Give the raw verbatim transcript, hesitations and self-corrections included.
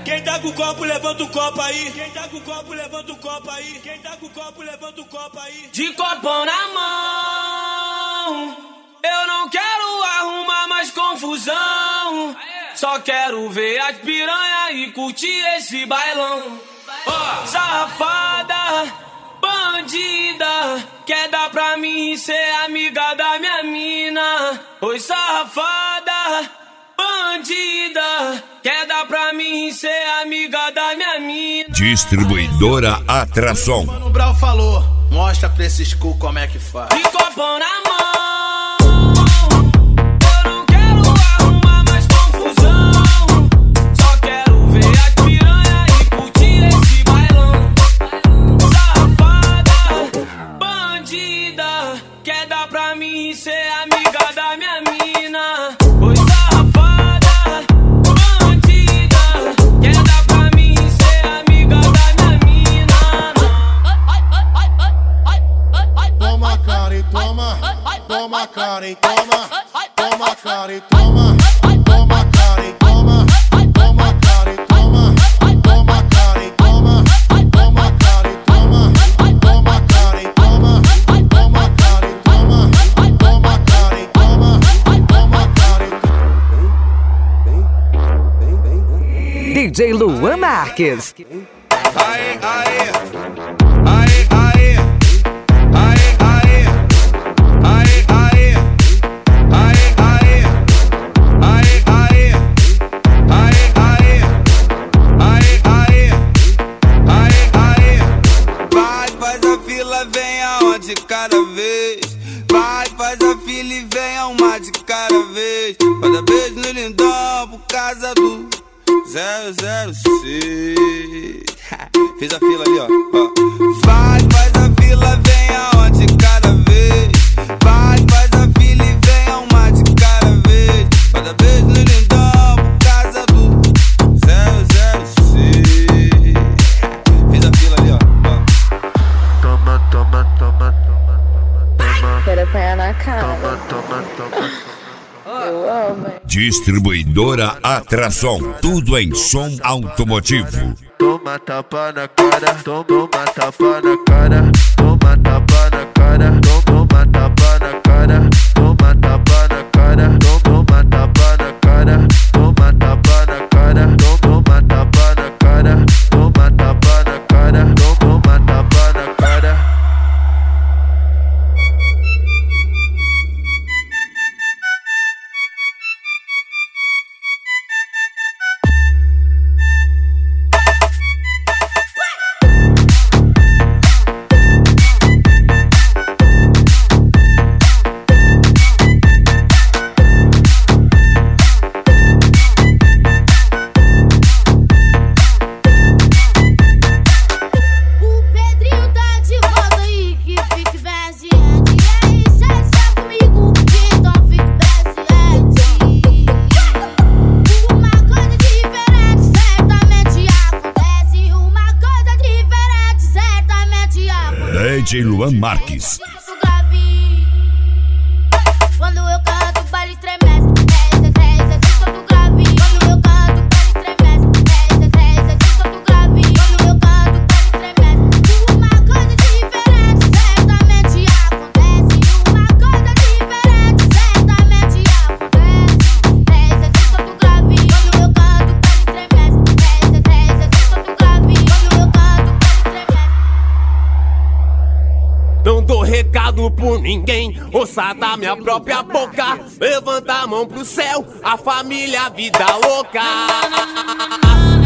Quem tá com o copo, levanta o copo aí. Quem tá com o copo, levanta o copo aí. Quem tá com o copo, levanta o copo aí. De copão na mão, eu não quero arrumar mais confusão. Só quero ver as piranha e curtir esse bailão. Oh, safada, bandida, quer dar pra mim ser amiga da minha mina. Oi, safada, bandida, quer dar pra mim ser amiga da minha mina. Distribuidora Atração. Mano Brau falou, mostra pra esses cu como é que faz. De copão na mão. Toma, cara, e toma, toma, cara, e toma, toma, cara, e toma, toma, cara, e toma, toma, cara, e toma, toma, cara, e toma, toma, cara, e toma, toma, cara, e toma, toma, cara, e toma, toma, cara, e D J Luan Marques. Aê, aê, aê, aê. De cada vez, vai, faz a fila e venha uma de cada vez. Cada beijo no lindão por causa do zero zero seis. Fiz a fila ali, ó, ó. Vai, faz a fila, venha uma de cada vez. Vai, faz a fila e venha uma de cada vez. Cada beijo no lindão por causa do zero zero seis. Fiz a fila ali, ó, ó. toma, toma, toma, toma. Quero apanhar na cara. Eu amo. Distribuidora Atração. Tudo em som automotivo. Toma tapa na cara, toma, toma tapa na cara, toma tapa na cara, toma tapa na cara, toma tapa na cara, toma tapa na cara, toma tapa na cara, toma tapa na cara, toma tapa na cara, toma tapa na cara. D J Luan Marques. Quando eu canto, o baile estremece. Desce, desce, desce, solta o grave. Quando eu canto, o baile estremece. Desce, desce, desce, solta o grave. Quando eu canto, o baile estremece. Uma coisa diferente certamente acontece. Uma coisa diferente certamente acontece. Desce, desce, solta o grave. Quando eu canto, o baile estremece. Desce, desce, desce, solta o grave. Quando eu canto, o baile estremece. Não dou recado por ninguém, ouça da minha própria boca. Levanta a mão pro céu, a família, a vida louca.